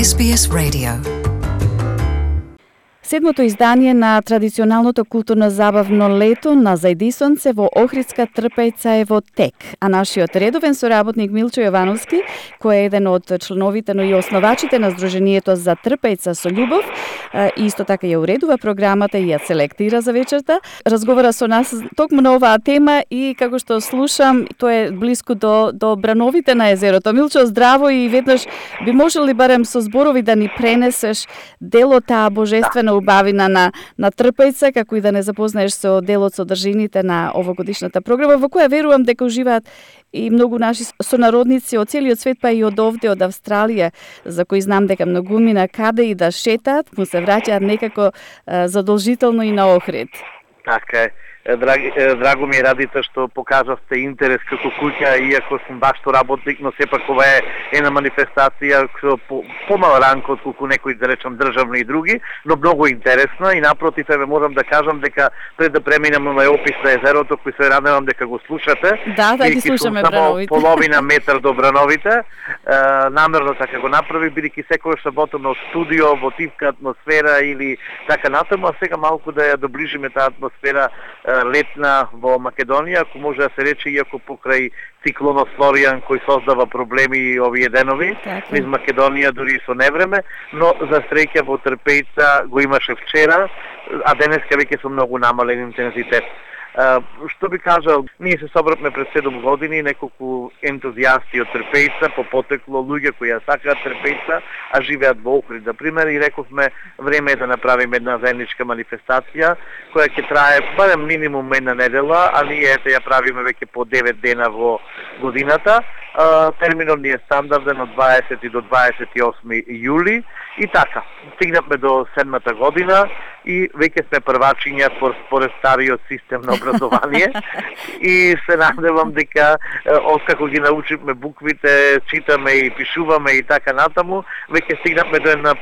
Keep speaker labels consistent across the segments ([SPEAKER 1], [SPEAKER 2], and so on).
[SPEAKER 1] SBS Radio.
[SPEAKER 2] Седмото издание на традиционалното културно-забавно лето на Зајдисонце во Охридска трпејца е во тек, а нашиот редовен соработник Милчо Јовановски, кој е еден од членовите, но и основачите на Сдруженијето за трпејца со љубов, исто така ја уредува програмата и ја селектира за вечерта, разговара со нас токму на оваа тема и како што слушам, тоа е блиску до брановите на езерото. Милчо, здраво и веднаш би можели барем со зборови да ни пренесеш дел од таа божествена убавина на трпејца, како и да не запознаеш со делот содржините на овогодишната програма, во која верувам дека уживаат и многу наши сонародници од целиот свет, па и од овде, од Австралија, за кои знам дека многумина каде и да шетаат, му се враќаат некако задолжително и на Охрид.
[SPEAKER 3] Така е. Драго ми е, Радица, што покажавте интерес како куќа, иако сум башто работник, но сепак ова е една манифестација помал ранг од колку некои, да речам, државни и други, но многу интересна и напротив, можам да кажам дека пред да преминам на опис на езерото, кој се радевам дека го слушате,
[SPEAKER 2] да ги слушаме брановите.
[SPEAKER 3] Половина метар до брановите, намерно така го направи, бидејќи секојаш работам во студио, во тивка атмосфера или така натаму, а сега малку да ја доближиме таа атмосфера летна во Македонија, ако може да се рече, иако покрај циклонот Флоријан кој создава проблеми овие денови, низ Македонија дури и со невреме, но за среќа во трпејца го имаше вчера, а денеска веќе со многу намален интензитет. Што би кажал, ние се собравме пред 7 години, неколку ентузијасти од трпејца, по потекло луѓе кои ја сакаат трпејца, а живеат во Охрид, за пример, и рековме време е да направиме една заедничка манифестација, која ќе трае барем минимум една недела, а ние ја правиме веќе по 9 дена во годината. Терминот ни е стандарден од 20 до 28 јули и така. Стигнавме до 7-та година и веќе сме првачиња според стариот систем на образование и се надевам дека откако ги научивме буквите, читаме и пишуваме и така натаму, веќе стигнавме до една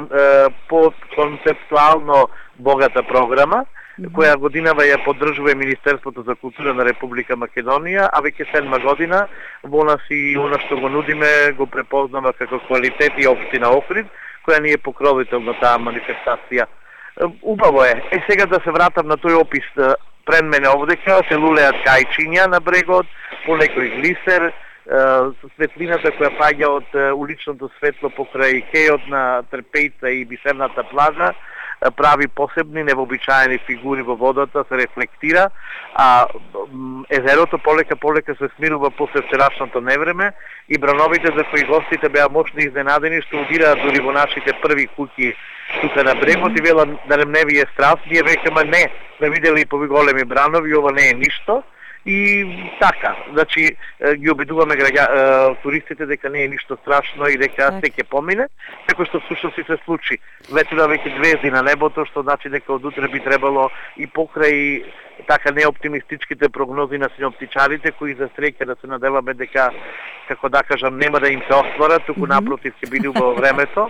[SPEAKER 3] по-концептуално богата програма, која годинава ја поддржува и Министерството за култура на Република Македонија, а веќе 7 година во нас и она што го нудиме го препознава како квалитет и општина Охрид, која ни е покровител на таа манифестација. Убаво е. Сега да се вратам на тој опис. Пред мене овдека се лулеат кајчиња на брегот, по некој глисер, светлината која паѓа од уличното светло покрај кејот на трпејца и бисерната плажа прави посебни невообичаени фигури во водата, се рефлектира, а езерото полека се смирува после вчерашното невреме и брановите за кои гостите беа мощно изненадени што удираат дури во нашите први куќи тука на брегот и велат да не ви е страв, ние векаме не, сме видели и поголеми бранови, ова не е ништо. И така, значи ги обидуваме туристите дека не е ништо страшно и дека се ќе помине, како што всушност и се случи. Ветрува веќе звезди на небото, што значи дека од утре би требало и покрај така неоптимистичките прогнози на синоптичарите, кои за среќа да се надеваме дека, како да кажам, нема да им се остварат, туку напротив ќе биде во времето.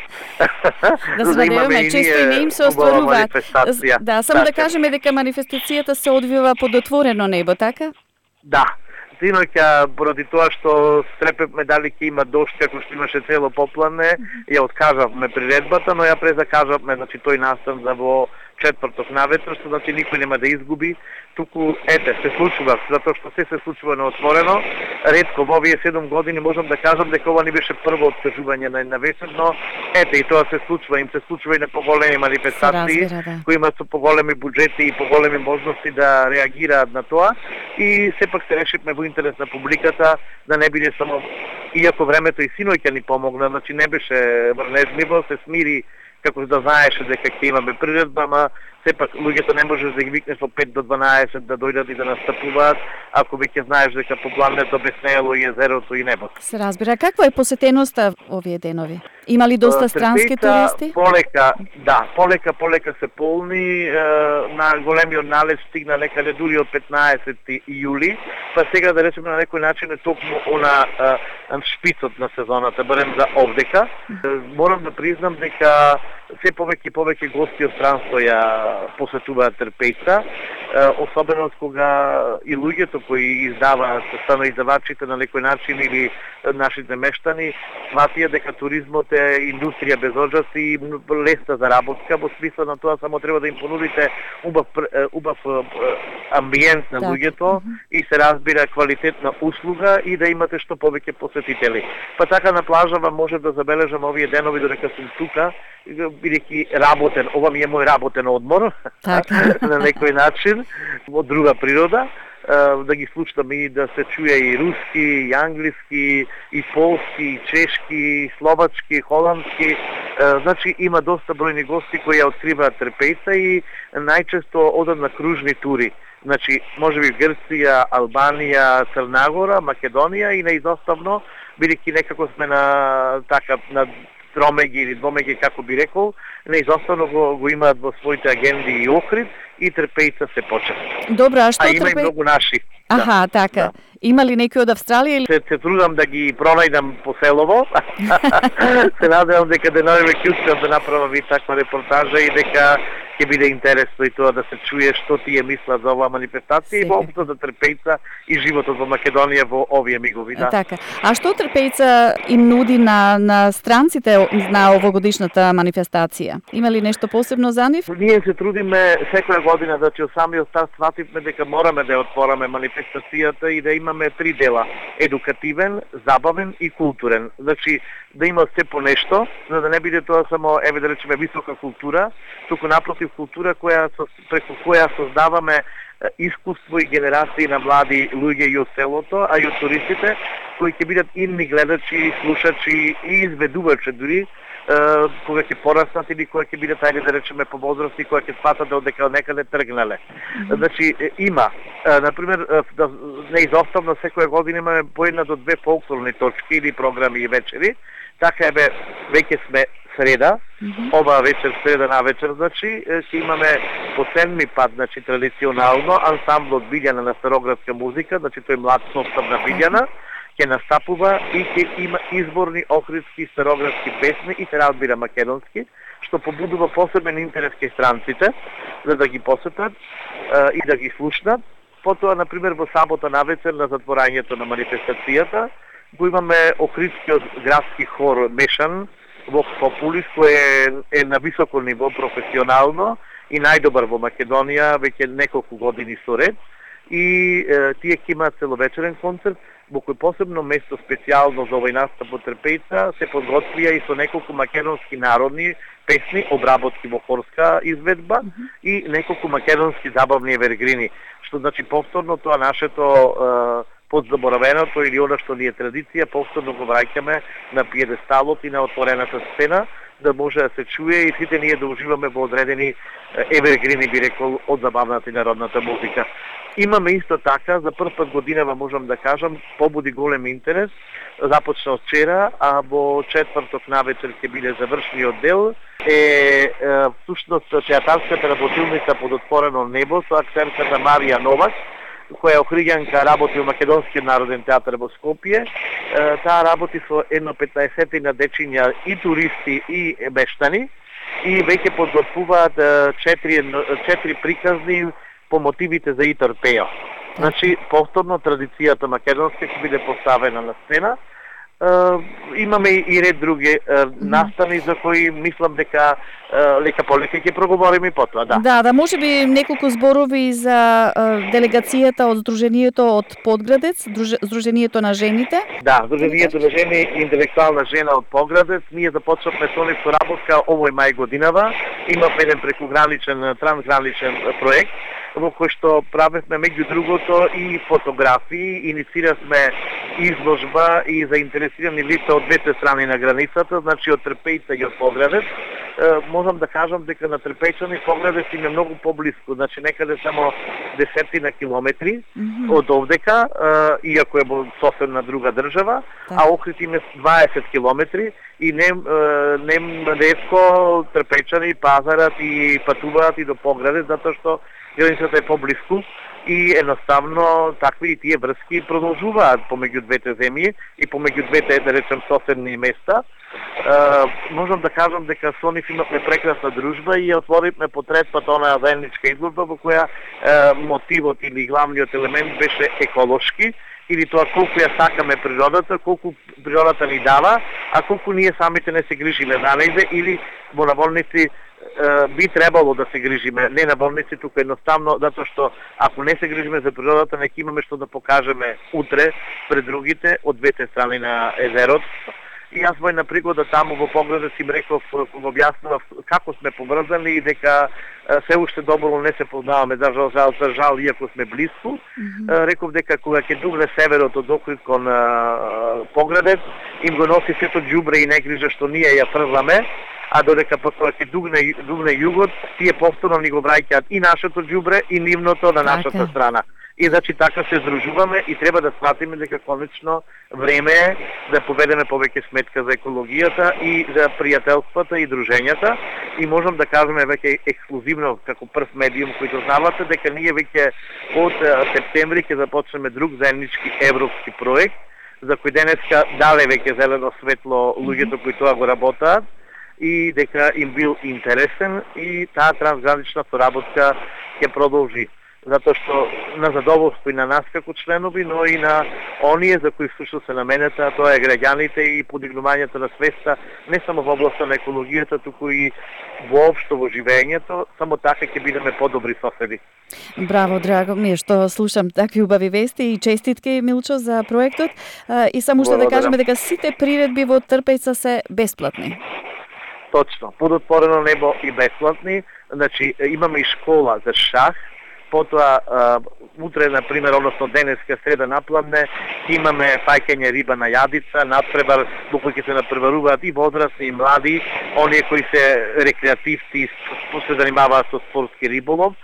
[SPEAKER 2] Да се надеваме, често и не им се остваруваат. Да, само да кажеме дека манифестацијата се одвива под отворено небо, така?
[SPEAKER 3] Да. Синоќа, поради тоа што стрепевме дали ќе има дожд, како што имаше цело поплане, ја откажавме приредбата, но ја презакажавме, значи тој настан за во четврток наветер, што значи никој нема да изгуби. Туку, се случува, затоа што се случува на отворено. Ретко во овие 7 години можам да кажам дека ова не беше прво откажување на една вечер, но и тоа се случува, им се случува и на поголеми манифестации, кои имаат со поголеми буџети и поголеми можности да реагираат на тоа. И сепак се решивме во интерес на публиката да не биде само, иако времето и синоќа ни помогна, значи не беше врнежливо, се смири како да знаеше дека ќе имаме приредба, ама сепак луѓето не можеш да ги викнеш во 5 до 12 да дојдат и да настапуваат, ако веќе знаеш дека поплавнето обеснеело и езерото и небото.
[SPEAKER 2] Се разбира. Каква е посетеноста овие денови? Има ли доста странски туристи? Полека се полни, на големиот налет стигна некаде дури од 15 јули, па сега да речеме на некој начин е токму она шпицот на сезоната, барем за овдека. Морам да признам дека
[SPEAKER 3] се повеќе гости од странство ја посетуваат Трпејца, особено кога и луѓето кои издаваат, станоиздавачите на некој начин или нашите мештани, сватија дека туризмот е индустрија без оджаци и лесна заработка, во смисла на тоа само треба да им понудите убав амбиент на луѓето и се разбира квалитетна услуга и да имате што повеќе посетители. Па така на плажава може да забележам овие денови додека сум тука, бидејќи работен, ова ми е мој работен одмор, на некој начин, од друга природа, да ги слушам и да се чуе и руски, и англиски, и полски, и чешки, и словачки, и холандски. Значи има доста бројни гости кои ја откриваат Трпејца и најчесто одат на кружни тури. Значи, можеби Грција, Албанија, Црна Гора, Македонија и наизоставно, бидејќи некако сме на тромеги или двомеги, како би рекол, наизоставно го имаат во своите агенди и Охрид и Трпејца се почет.
[SPEAKER 2] Добро, а што
[SPEAKER 3] има и многу наши.
[SPEAKER 2] Аха, така. Да. Има ли некој од Австралија или
[SPEAKER 3] се трудам да ги пронајдам по селово. Се надевам дека денови ќе успеам да направам и таква репортажа и дека ќе биде интересно и тоа да се чуе што тие мислат за оваа манифестација и воопшто за Трпејца и животот во Македонија во овие мигови. Да.
[SPEAKER 2] Така. А што Трпејца им нуди на странците на овогодишната манифестација? Има ли нешто посебно за нив?
[SPEAKER 3] Ние се трудиме секоја година, значи од самиот старт свативме дека мораме да ја отвораме манифестацијата и да имаме три дела: едукативен, забавен и културен. Значи да има се по нешто, за да не биде тоа само еве да речеме висока култура, туку напротив култура преку која создаваме искуство и генерации на млади луѓе и од селото, а и од туристите кои ќе бидат инни гледачи, слушачи и изведувачи дури, кога ќе пораснат или кога ќе бидат, ајде да речеме, по возраст и кога ќе сватат дека од некаде тргнале. Значи, има, например, неизоставно секоја година имаме по една до две фолклорни точки или програми и вечери. Така е, веќе сме среда, оваа вечер, среда на вечер, значи, ќе имаме по седми пат, значи, традиционално, ансамблот Билјана на староградска музика, значи, тој млад состав на Билјана, ќе настапува и ќе има изборни охридски и староградски песни и се разбира македонски, што побудува посебен интерес кај странците, за да ги посетат и да ги слушнат. Потоа, например, во сабота навечер на затворањето на манифестацијата, го имаме охридскиот градски хор Мешан, Vox Populis, кој е на високо ниво професионално и најдобар во Македонија веќе неколку години со ред. И тие ќе имаат целовечерен концерт, во кој посебно место специјално за овој настап во Трпејца се подготвија и со неколку македонски народни песни, обработки во хорска изведба и неколку македонски забавни евергрини, што значи повторно тоа нашето подзаборавеното или она што ни е традиција, повторно го враќаме на пиедесталот и на отворената сцена, да може да се чуе и сите ние да уживаме во одредени евергрини, би рекол, од забавната и народната музика. Имаме исто така, за прв пат годинава можам да кажам, побуди голем интерес, започна од вчера, а во четврток навечер ќе биде завршниот дел, всушност театарската работилница под отворено небо со актерката Марија Новак, која охриѓанка работи во Македонскиот народен театар во Скопје. Таа работи со едно 15 на дечиња и туристи и мештани и веќе подготвуваат 4 приказни по мотивите за Итар Пео. Значи, повторно традицијата македонска ќе биде поставена на сцена. Имаме и ред други настани за кои мислам дека лека полека ќе проговориме потоа, да.
[SPEAKER 2] Да, можеби неколку зборови за делегацијата од Сдруженијето од Подградец, Сдруженијето на жените.
[SPEAKER 3] Да, Сдруженијето на жени, интелектуална жена од Подградец. Ние започнавме со нив соработка овој мај годинава. Имавме еден прекуграничен, трансграничен проект во кој што правевме меѓу другото и фотографии, иницииравме изложба и заинтересирани лица од двете страни на границата, значи од Трпејца и од Подградец. Можам да кажам дека на Трпејчани Подградец им е многу поблиску, значи некаде само 10 километри од овдека, иако е во сосем на друга држава, а Охрид им е 20 километри и ретко Трпејчани пазарат и патуваат и до Подградец, затоа што границата е поблиску и едноставно такви и тие врски продолжуваат помеѓу двете земји и помеѓу двете, да речем, соседни места. можам да кажам дека со нив имавме прекрасна дружба и ја отворивме по трет пат онаа заедничка изложба во која мотивот или главниот елемент беше еколошки, или тоа колку ја сакаме природата, колку природата ни дава, а колку ние самите не се грижиме за нејзе, или во наволници би требало да се грижиме, не на болници, туку едноставно, затоа што ако не се грижиме за природата, не имаме што да покажеме утре пред другите од двете страни на езерото. И јас во една пригода таму во Поградец им реков, го објаснував како сме поврзани и дека се уште добро не се познаваме, за жал, иако сме близко. Реков дека кога ќе дугне северот од Охрид кон Поградец, им го носи сето џубре и негрижа што ние ја фрламе, а додека кога ќе дугне југот, тие повторно ни го враќаат и нашето џубре и нивното на нашата страна. И значи така се здружуваме и треба да сватиме дека конечно време е да поведеме повеќе сметка за екологијата и за пријателствата и дружењата. И можам да кажеме веќе ексклузивно како прв медиум кој дознавате дека ние веќе од септември ќе започнеме друг заеднички европски проект за кој денеска дале веќе зелено светло луѓето кои тоа го работаат и дека им бил интересен и таа трансгранична соработка ќе продолжи. Затоа што на задоволство и на нас како членови, но и на оние за кои всушност се наменета, тоа е граѓаните и подигнувањето на свеста, не само во областта на екологијата, туку и воопшто во живењето, само така ќе бидеме подобри соседи.
[SPEAKER 2] Браво, драго ми е што слушам такви убави вести и честитки, Милчо, за проектот. И само уште да кажеме дека сите приредби во Трпејца се бесплатни.
[SPEAKER 3] Точно, под отворено небо и бесплатни, значи имаме и школа за шах. Потоа, утре, например, односно денеска среда напладне, имаме фаќање риба на јадица, надпревар, во кој ќе се надпреваруваат и возрастни и млади, оние кои се рекреативци, се занимаваат со спортски риболов,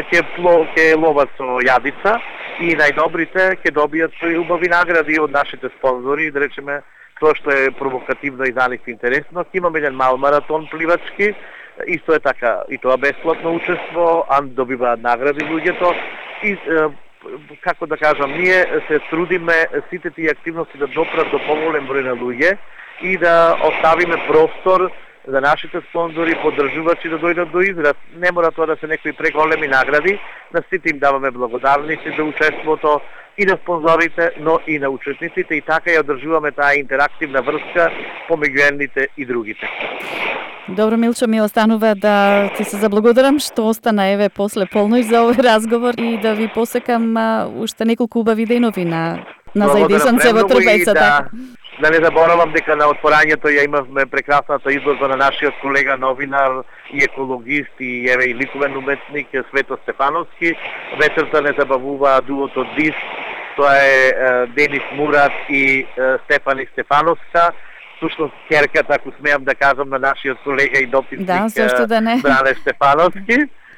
[SPEAKER 3] ќе ловат со јадица и најдобрите ќе добијат своји убави награди од нашите спонзори, да речеме, тоа што е провокативно и за нив интересно. Имаме еден мал маратон пливачки, исто е така, и тоа бесплатно учество, а добиваат награди луѓето и како да кажам, ние се трудиме сите тие активности да допрат до поголем број на луѓе и да оставиме простор за нашите спонзори, поддржувачи да дојдат до израз. Не мора тоа да се некои преголеми награди, на сите им даваме благодарници за учеството и на спонзорите, но и на учесниците, и така ја одржуваме таа интерактивна врска помеѓу едните и другите.
[SPEAKER 2] Добро, Милчо, ми останува да ти се заблагодарам што остана еве после полноќ за овој разговор и да ви посекам уште неколку убави денови на заедисонце во Трпејца.
[SPEAKER 3] Да не заборавам дека на отворањето ја имавме прекрасната изложба на нашиот колега новинар и екологист и еве и ликовен уметник Свето Стефановски. Вечерта не забавува дуото ДИС, тоа е Денис Мурат и Стефани Стефановска. Всушност керката, ако смеам да кажам, на нашиот колега и дописник Бране Стефановски.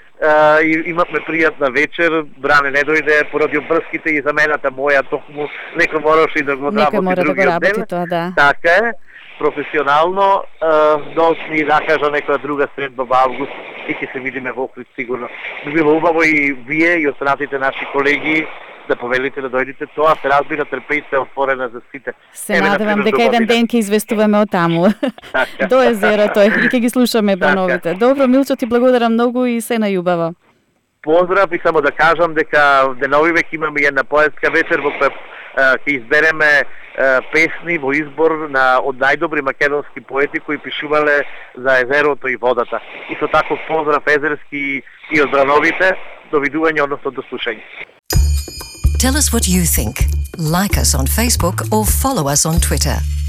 [SPEAKER 3] И имавме пријатна вечер, Бране не дојде поради обврските и замената моја, токму некој мораше и да го работи другиот ден.
[SPEAKER 2] Тоа, да.
[SPEAKER 3] Така е, професионално, но ни закажа некоја друга средба во август и ќе се видиме во Охрид сигурно. Би било убаво и вие и останатите наши колеги да повелите да дојдете. Тоа се разбира, Трпејца е отворена за сите.
[SPEAKER 2] Се надевам дека еден ден ќе известуваме од таму. До езерото и ќе ги слушаме бановите. Добро, Милчо, ти благодарам многу и се најубаво.
[SPEAKER 3] Поздрав и само да кажам дека деновиве ќе имаме една поетска вечер во која ќе избереме песни во избор од најдобри македонски поети кои пишувале за езерото и водата. И со таков поздрав езерски и од брановите, довидување, односно до слушање.
[SPEAKER 1] Tell us what you think. Like us on Facebook or follow us on Twitter.